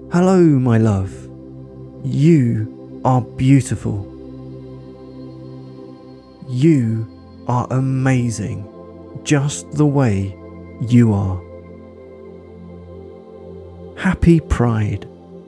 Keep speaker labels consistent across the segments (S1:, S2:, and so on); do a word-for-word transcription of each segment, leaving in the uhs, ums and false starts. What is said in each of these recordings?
S1: Hello, my love. You are beautiful. You are amazing, just the way you are. Happy Pride.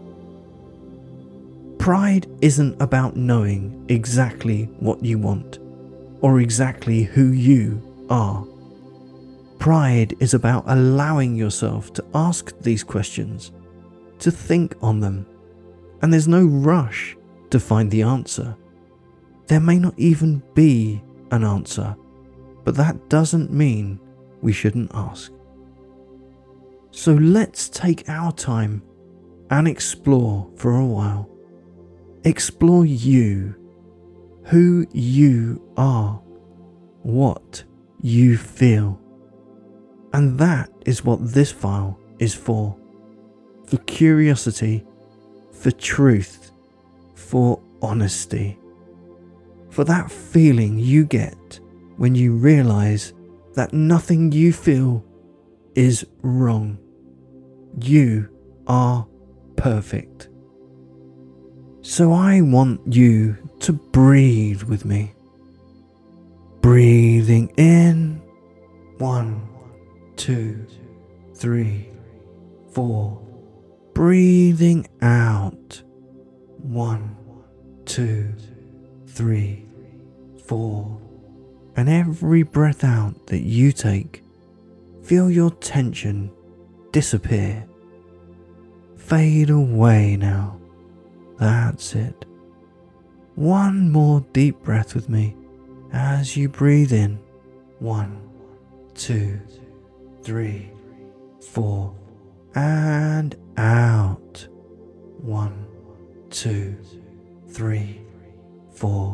S1: Pride isn't about knowing exactly what you want or exactly who you are. Pride is about allowing yourself to ask these questions, to think on them, and there's no rush to find the answer. There may not even be an answer, but that doesn't mean we shouldn't ask. So let's take our time and explore for a while. Explore you, who you are, what you feel. And that is what this file is for. For curiosity, for truth, for honesty. For that feeling you get when you realize that nothing you feel is wrong. You are perfect. So I want you to breathe with me. Breathing in, one, two, three, four. Breathing out, one, two, three, four. And every breath out that you take, feel your tension disappear. Fade away now. That's it. One more deep breath with me as you breathe in. One, two, three, four. And out. One, two, three, four.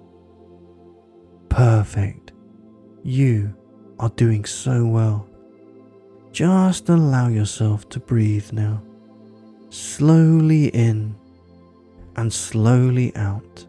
S1: Perfect. You are doing so well. Just allow yourself to breathe now. Slowly in and slowly out.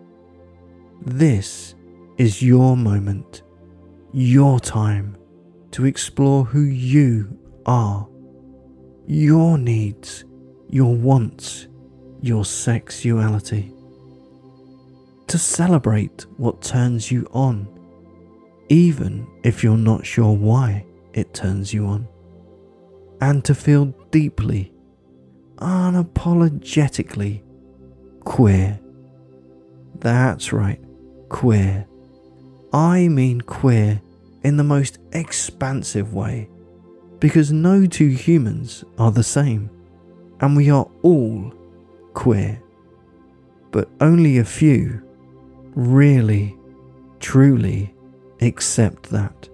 S1: This is your moment, your time to explore who you are, your needs, your wants, your sexuality. To celebrate what turns you on, even if you're not sure why it turns you on. And to feel deeply, unapologetically queer. That's right, queer. I mean queer in the most expansive way, because no two humans are the same, and we are all queer. But only a few really, truly accept that.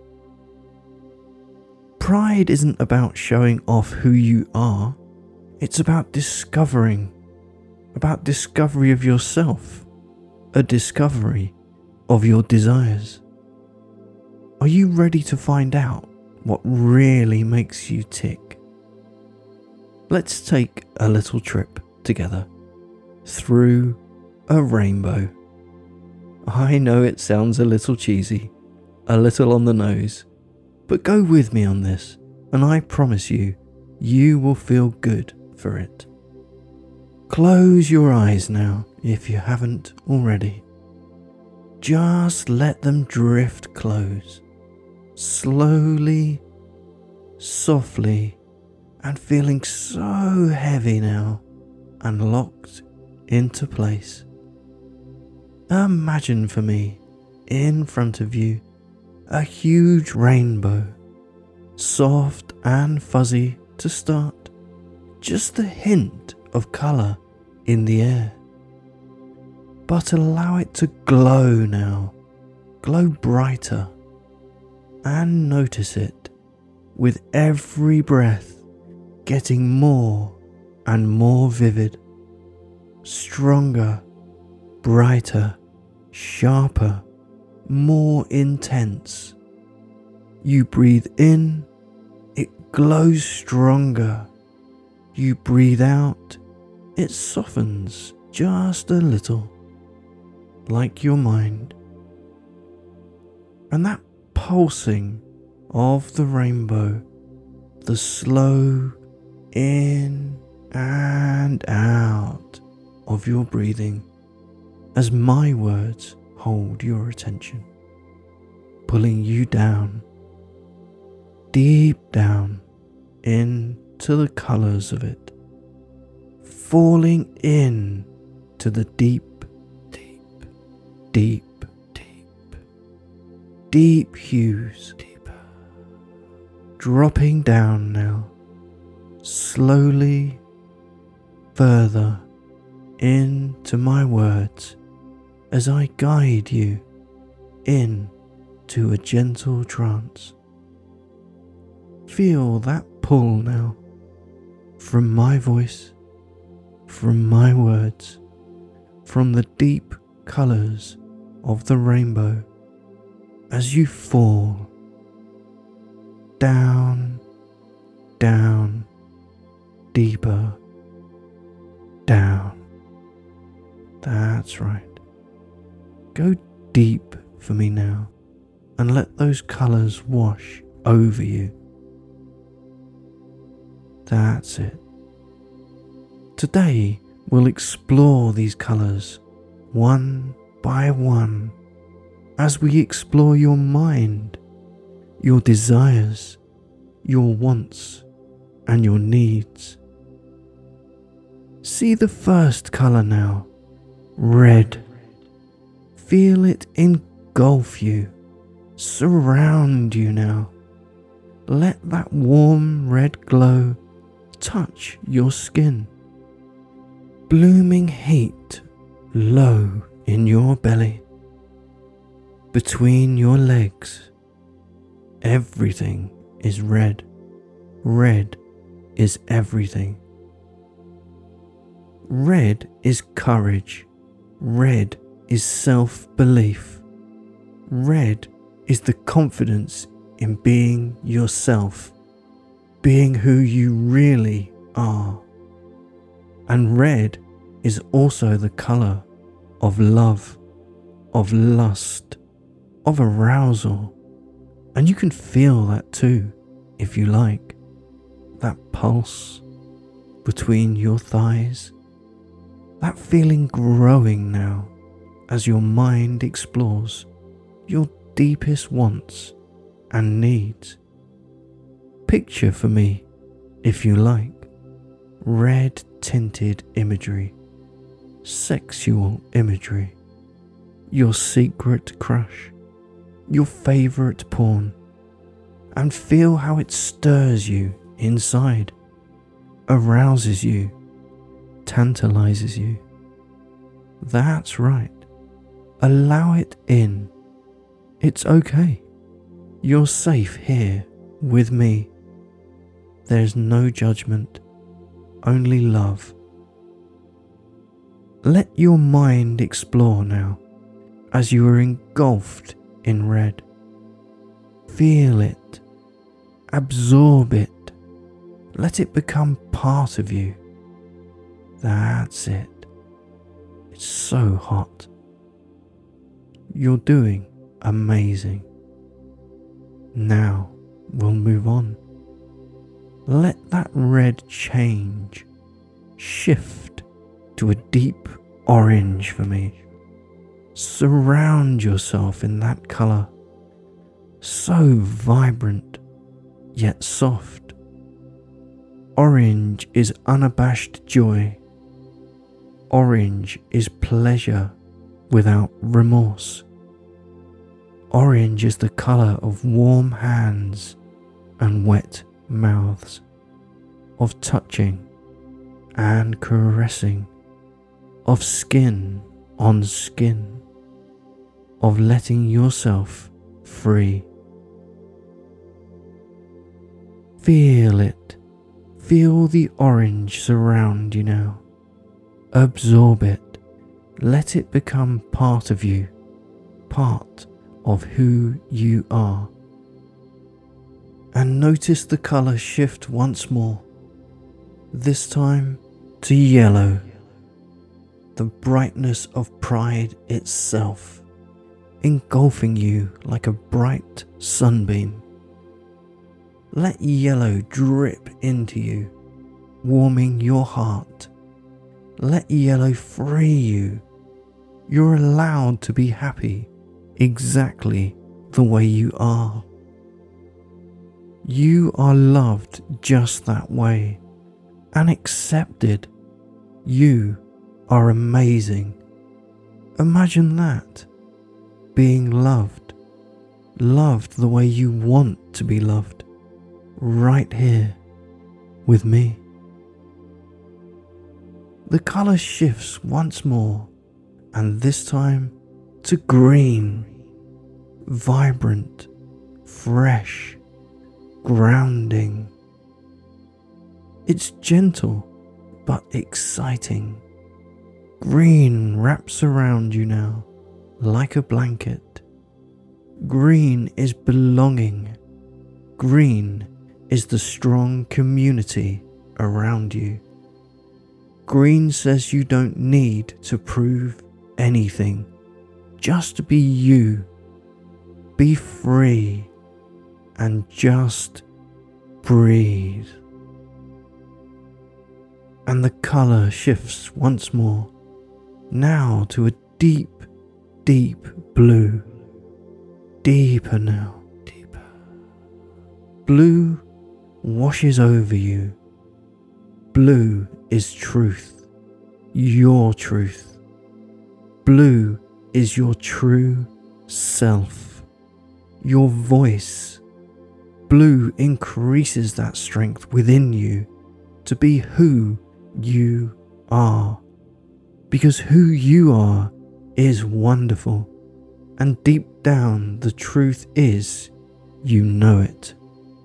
S1: Pride isn't about showing off who you are, it's about discovering, about discovery of yourself, a discovery of your desires. Are you ready to find out what really makes you tick? Let's take a little trip together through a rainbow. I know it sounds a little cheesy, a little on the nose, but go with me on this, and I promise you, you will feel good for it. Close your eyes now if you haven't already. Just let them drift close, slowly, softly, and feeling so heavy now and locked into place. Imagine for me, in front of you, a huge rainbow, soft and fuzzy to start, just a hint of colour in the air. But allow it to glow now, glow brighter, and notice it with every breath getting more and more vivid, stronger, brighter, sharper, more intense. You breathe in, it glows stronger. You breathe out, it softens just a little, like your mind. And that pulsing of the rainbow, the slow in and out of your breathing as my words hold your attention, pulling you down, deep down into the colours of it, falling in to the deep, deep, deep, deep, deep hues, deeper, dropping down now, slowly further into my words as I guide you in to a gentle trance. Feel that pull now from my voice, from my words, from the deep colours of the rainbow as you fall down, down, deeper, down. That's right. Go deep for me now and let those colours wash over you. That's it. Today we'll explore these colours one by one as we explore your mind, your desires, your wants and your needs. See the first colour now, red. Feel it engulf you, surround you now. Let that warm red glow touch your skin. Blooming heat low in your belly, between your legs. Everything is red. Red is everything. Red is courage. Red is self-belief. Red is the confidence in being yourself, being who you really are. And red is also the colour of love, of lust, of arousal. And you can feel that too, if you like. That pulse between your thighs. That feeling growing now as your mind explores your deepest wants and needs. Picture for me, if you like, red tinted imagery, sexual imagery, your secret crush, your favourite porn, and feel how it stirs you inside, arouses you, tantalizes you. That's right. Allow it in. It's okay. You're safe here with me. There's no judgment, only love. Let your mind explore now as you are engulfed in red. Feel it. Absorb it. Let it become part of you. That's it. It's so hot. You're doing amazing. Now we'll move on. Let that red change, shift to a deep orange for me. Surround yourself in that colour, so vibrant yet soft. Orange is unabashed joy. Orange is pleasure without remorse. Orange is the colour of warm hands and wet mouths, of touching and caressing, of skin on skin, of letting yourself free. Feel it. Feel the orange surround you now. Absorb it. Let it become part of you, part of who you are. And notice the colour shift once more, this time to yellow, the brightness of pride itself, engulfing you like a bright sunbeam. Let yellow drip into you, warming your heart. Let yellow free you. You're allowed to be happy exactly the way you are. You are loved just that way and accepted. You are amazing. Imagine that. Being loved. Loved the way you want to be loved. Right here with me. The colour shifts once more, and this time to green. Vibrant, fresh, grounding. It's gentle but exciting. Green wraps around you now like a blanket. Green is belonging. Green is the strong community around you. Green says you don't need to prove anything. Just be you. Be free and just breathe. And the colour shifts once more, now to a deep, deep blue. Deeper now, deeper. Blue washes over you. Blue is truth, your truth. Blue is your true self, your voice. Blue increases that strength within you to be who you are, because who you are is wonderful, and deep down the truth is you know it.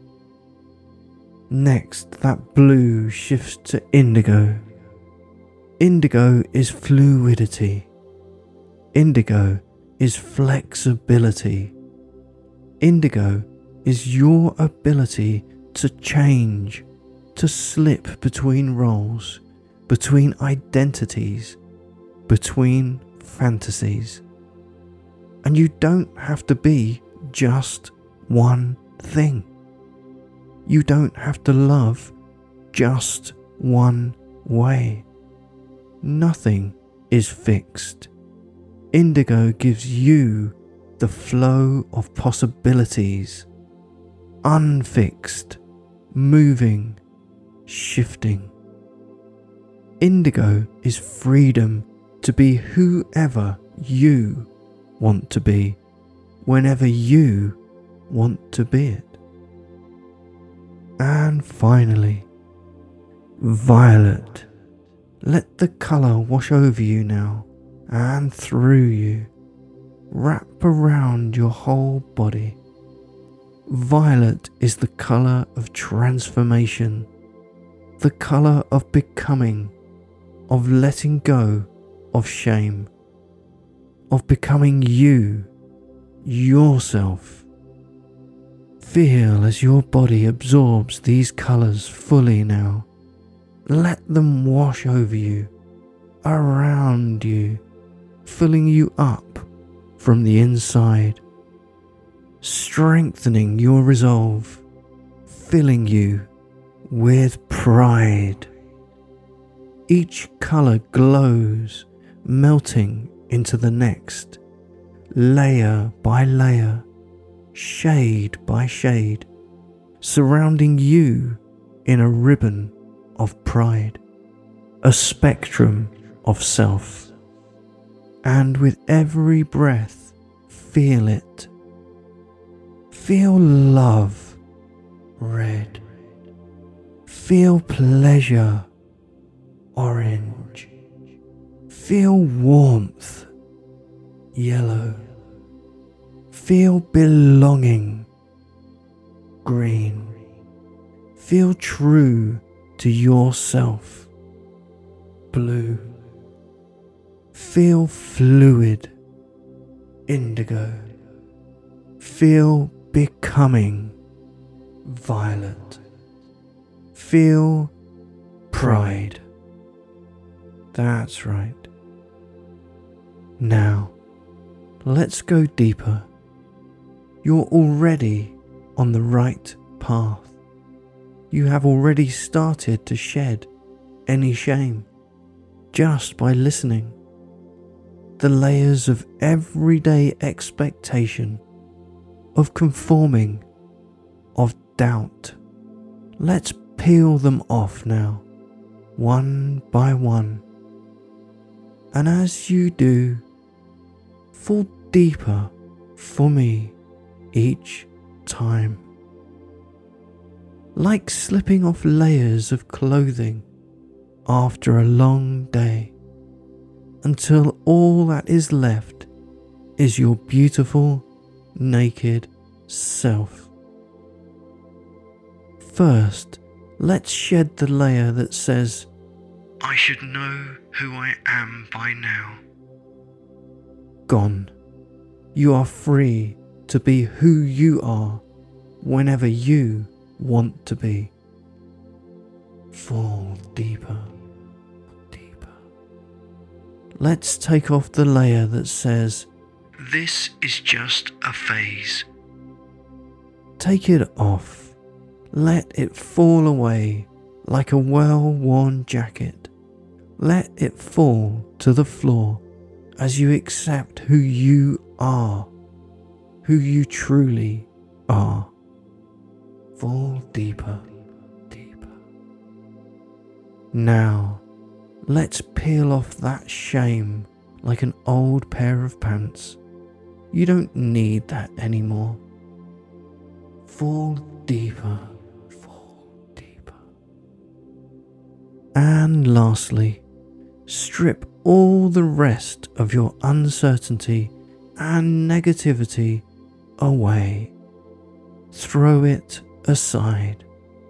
S1: Next, that blue shifts to indigo. Indigo is fluidity. Indigo is flexibility. Indigo is your ability to change, to slip between roles, between identities, between fantasies. And you don't have to be just one thing. You don't have to love just one way. Nothing is fixed. Indigo gives you the flow of possibilities, unfixed, moving, shifting. Indigo is freedom to be whoever you want to be, whenever you want to be it. And finally, violet. Let the colour wash over you now and through you. Wrap around your whole body. Violet is the colour of transformation, the colour of becoming, of letting go of shame, of becoming you, yourself. Feel as your body absorbs these colours fully now. Let them wash over you, around you, filling you up from the inside, strengthening your resolve, filling you with pride. Each colour glows, melting into the next, layer by layer, shade by shade, surrounding you in a ribbon of pride, a spectrum of self. And with every breath, feel it. Feel love, red. Feel pleasure, orange. Feel warmth, yellow. Feel belonging, green. Feel true to yourself, blue. Feel fluid, indigo. Feel becoming, violet. Feel pride. That's right. Now, let's go deeper. You're already on the right path. you have already started to shed any shame just by listening. The layers of everyday expectation, of conforming, of doubt. Let's peel them off now, one by one. And as you do, fall deeper for me each time. Like slipping off layers of clothing after a long day, until all that is left is your beautiful, naked self. First, let's shed the layer that says, I should know who I am by now. Gone. You are free to be who you are whenever you want to be. Fall deeper, deeper. Let's take off the layer that says, this is just a phase. Take it off. Let it fall away like a well-worn jacket. Let it fall to the floor as you accept who you are, who you truly are. Fall deeper, deeper. Now, let's peel off that shame like an old pair of pants. You don't need that anymore. Fall deeper, fall deeper. And lastly, strip all the rest of your uncertainty and negativity away. Throw it aside.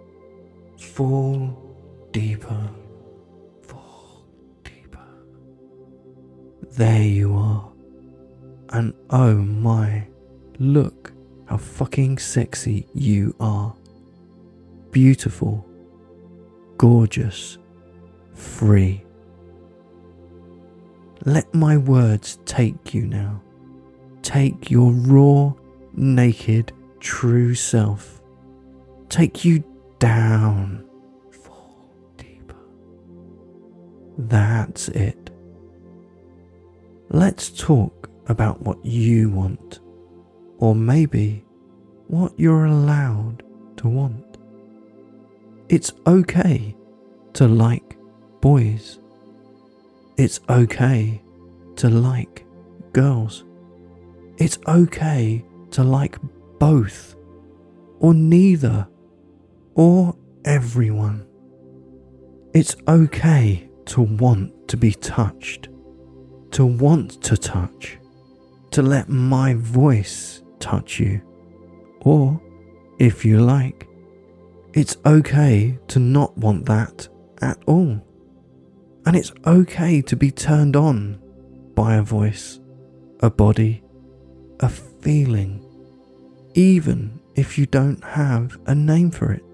S1: Fall deeper, fall deeper. There you are. And oh my, look how fucking sexy you are. Beautiful, gorgeous, free. Let my words take you now. Take your raw, naked, true self. Take you down. Fall deeper. That's it. Let's talk about what you want, or maybe what you're allowed to want. It's okay to like boys. It's okay to like girls. It's okay to like both, or neither, or everyone. It's okay to want to be touched, to want to touch, to let my voice touch you. Or, if you like, it's okay to not want that at all. And it's okay to be turned on by a voice, a body, a feeling, even if you don't have a name for it.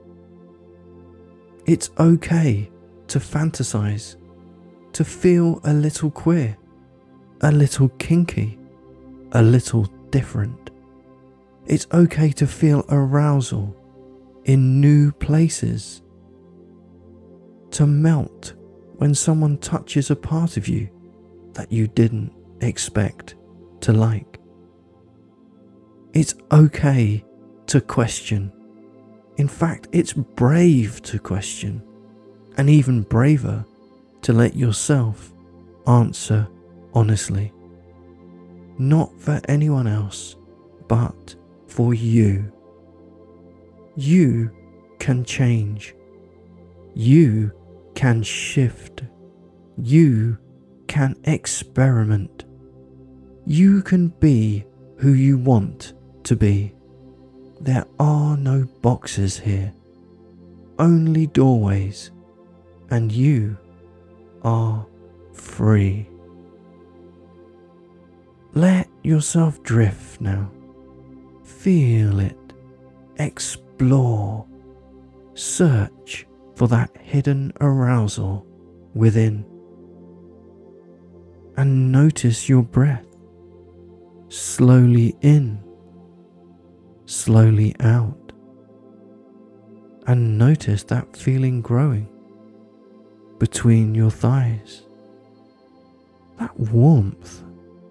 S1: It's okay to fantasize, to feel a little queer, a little kinky, a little different. It's okay to feel arousal in new places, to melt when someone touches a part of you that you didn't expect to like. It's okay to question. In fact, it's brave to question, and even braver to let yourself answer honestly. Not for anyone else, but for you. You can change. You can shift. You can experiment. You can be who you want to be. There are no boxes here, only doorways, and you are free. Let yourself drift now. Feel it. Explore. Search for that hidden arousal within. And notice your breath. Slowly in. Slowly out. and notice that feeling growing between your thighs. That warmth.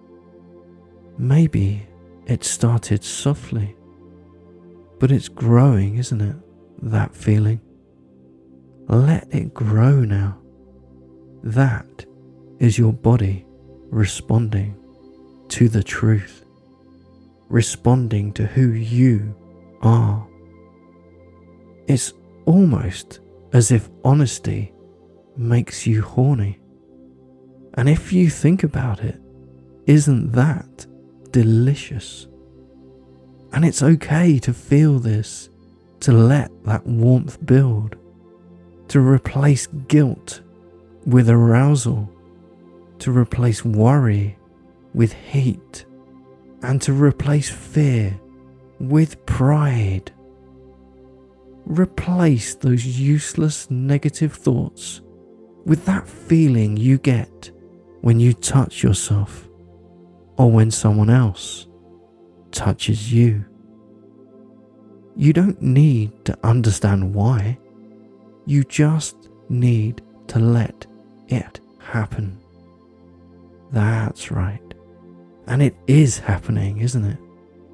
S1: Maybe it started softly, but it's growing, isn't it? That feeling. Let it grow now. That is your body responding to the truth, responding to who you are. It's almost as if honesty makes you horny. And if you think about it, isn't that delicious? And it's okay to feel this, to let that warmth build, to replace guilt with arousal, to replace worry with heat, and to replace fear with pride. Replace those useless negative thoughts with that feeling you get when you touch yourself or when someone else touches you. You don't need to understand why. You just need to let it happen. That's right. And it is happening, isn't it?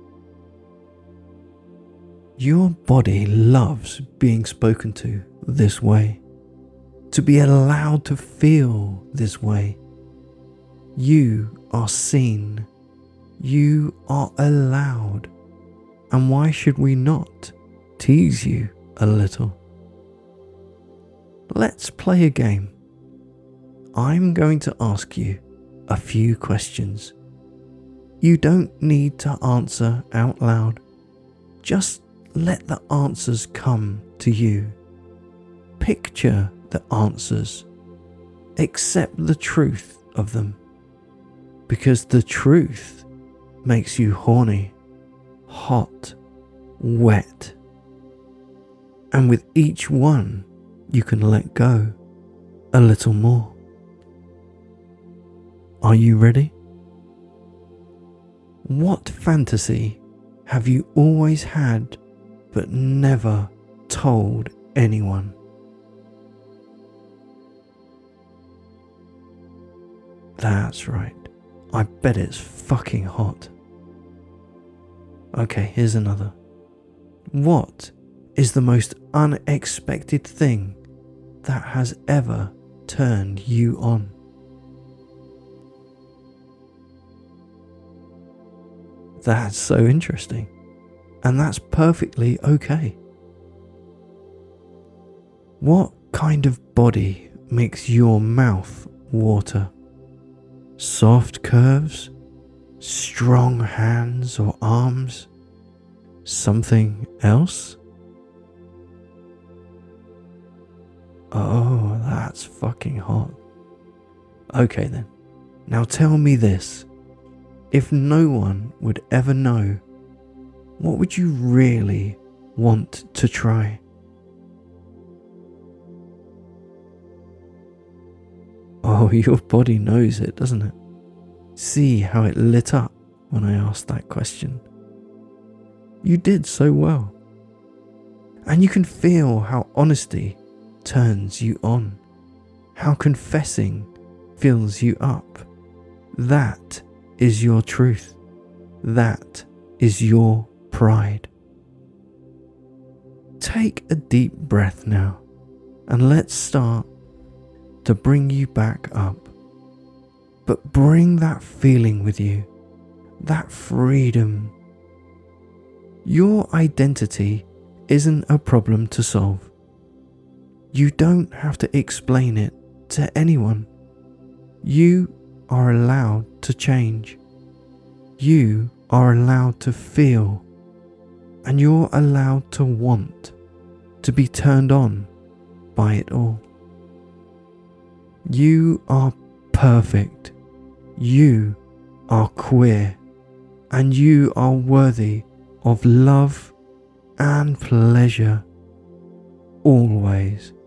S1: Your body loves being spoken to this way, to be allowed to feel this way. You are seen. You are allowed. And why should we not tease you a little? Let's play a game. I'm going to ask you a few questions. You don't need to answer out loud. Just let the answers come to you. Picture the answers. Accept the truth of them. Because the truth makes you horny, hot, wet. And with each one, you can let go a little more. Are you ready? What fantasy have you always had but never told anyone? That's right. I bet it's fucking hot. Okay, here's another. What is the most unexpected thing that has ever turned you on? That's so interesting. And that's perfectly okay. What kind of body makes your mouth water? Soft curves? Strong hands or arms? Something else? Oh, that's fucking hot. Okay then. Now tell me this. If no one would ever know, what would you really want to try? Oh, your body knows it, doesn't it? See how it lit up when I asked that question. You did so well. And you can feel how honesty turns you on, how confessing fills you up. That is your truth. That is your pride. Take a deep breath now and let's start to bring you back up. But bring that feeling with you, that freedom. Your identity isn't a problem to solve. You don't have to explain it to anyone. You are allowed to change. You are allowed to feel. And you're allowed to want, to be turned on by it all. You are perfect. You are queer. And you are worthy of love and pleasure. Always.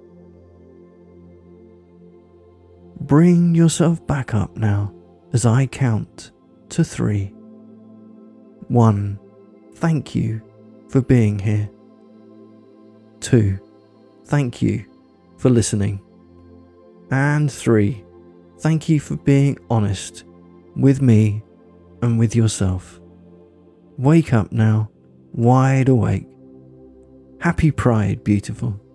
S1: Bring yourself back up now as I count to three. One, thank you for being here. Two, thank you for listening. And three, thank you for being honest with me and with yourself. Wake up now, wide awake. Happy Pride, beautiful.